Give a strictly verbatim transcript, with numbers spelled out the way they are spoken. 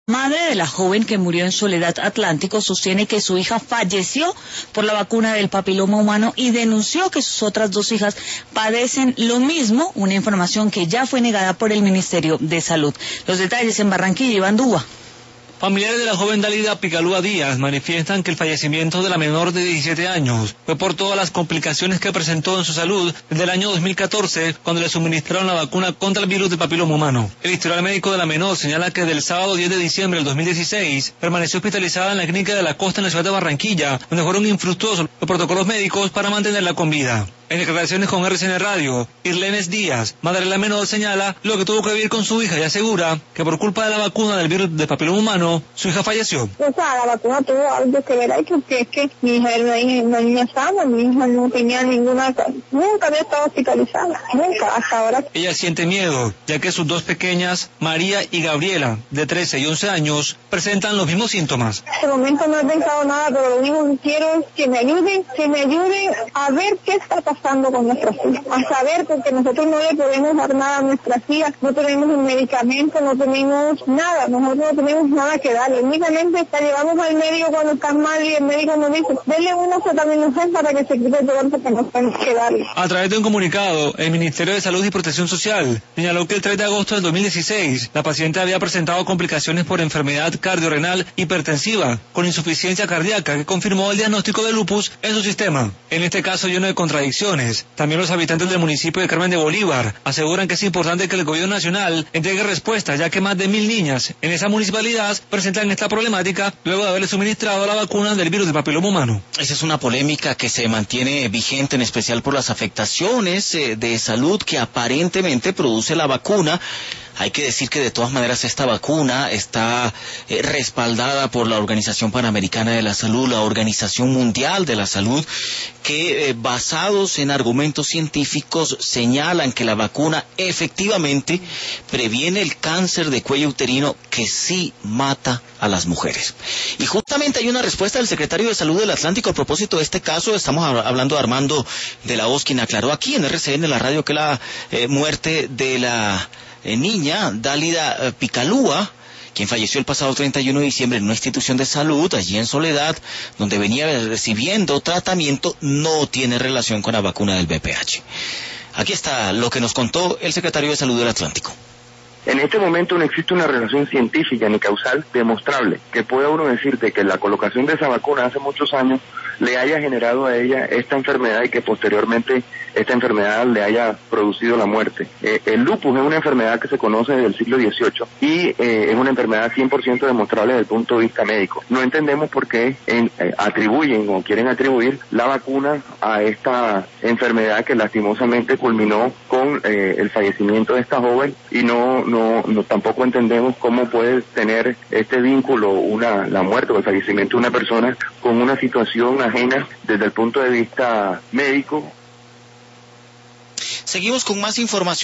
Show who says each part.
Speaker 1: Madre de la joven que murió en Soledad Atlántico sostiene que su hija falleció por la vacuna del papiloma humano y denunció que sus otras dos hijas padecen lo mismo, una información que ya fue negada por el Ministerio de Salud. Los detalles en Barranquilla, Iván Dúa.
Speaker 2: Familiares de la joven Dalida Picalúa Díaz manifiestan que el fallecimiento de la menor de diecisiete años fue por todas las complicaciones que presentó en su salud desde el año dos mil catorce, cuando le suministraron la vacuna contra el virus del papiloma humano. El historial médico de la menor señala que del sábado diez de diciembre del dos mil dieciséis permaneció hospitalizada en la clínica de la Costa en la ciudad de Barranquilla, donde fueron infructuosos los protocolos médicos para mantenerla con vida. En declaraciones con R C N Radio, Irlenes Díaz, madre de la menor, señala lo que tuvo que vivir con su hija y asegura que por culpa de la vacuna del virus del papiloma humano, su hija falleció.
Speaker 3: O sea, la vacuna tuvo algo que ver ahí, porque es que mi hija era una niña sana, mi hija no tenía ninguna, nunca había estado hospitalizada, nunca, hasta ahora.
Speaker 2: Ella siente miedo, ya que sus dos pequeñas, María y Gabriela, de trece y once años, presentan los mismos síntomas.
Speaker 3: En este momento no he pensado nada, pero lo único que quiero es que me ayuden, que me ayuden a ver qué está pasando con nuestras hijas, a saber, porque nosotros no le podemos dar nada a nuestras hijas, no tenemos un medicamento, no tenemos nada, nosotros no tenemos nada que darle, únicamente la llevamos al médico cuando está mal y el médico nos dice, denle una acetaminofén para que se quite el dolor porque no tenemos que darle.
Speaker 2: A través de un comunicado, el Ministerio de Salud y Protección Social señaló que el tres de agosto del dos mil dieciséis, la paciente había presentado complicaciones por enfermedad cardiorrenal hipertensiva con insuficiencia cardíaca que confirmó el diagnóstico de lupus en su sistema. En este caso lleno de contradicciones, también los habitantes del municipio de Carmen de Bolívar aseguran que es importante que el gobierno nacional entregue respuesta, ya que más de mil niñas en esa municipalidad presentan esta problemática luego de haberle suministrado la vacuna del virus del papiloma humano.
Speaker 4: Esa es una polémica que se mantiene vigente, en especial por las afectaciones eh, de salud que aparentemente produce la vacuna. Hay que decir que de todas maneras esta vacuna está eh, respaldada por la Organización Panamericana de la Salud, la Organización Mundial de la Salud, que eh, basados en argumentos científicos señalan que la vacuna efectivamente previene el cáncer de cuello uterino que sí mata a las mujeres. Y justamente hay una respuesta del secretario de Salud del Atlántico a propósito de este caso. Estamos hablando de Armando de la Hoz, quien aclaró aquí en R C N, la radio, que la eh, muerte de la Eh, niña Dalida eh, Picalúa, quien falleció el pasado treinta y uno de diciembre en una institución de salud allí en Soledad, donde venía recibiendo tratamiento, no tiene relación con la vacuna del V P H. Aquí está lo que nos contó el secretario de Salud del Atlántico.
Speaker 5: En este momento no existe una relación científica ni causal demostrable que pueda uno decirte que la colocación de esa vacuna hace muchos años le haya generado a ella esta enfermedad y que posteriormente esta enfermedad le haya producido la muerte. Eh, el lupus es una enfermedad que se conoce desde el siglo dieciocho y eh, es una enfermedad cien por ciento demostrable desde el punto de vista médico. No entendemos por qué en, eh, atribuyen o quieren atribuir la vacuna a esta enfermedad que lastimosamente culminó con eh, el fallecimiento de esta joven y no, no, no tampoco entendemos cómo puede tener este vínculo una la muerte o el fallecimiento de una persona con una situación ajena desde el punto de vista médico.
Speaker 4: Seguimos con más información.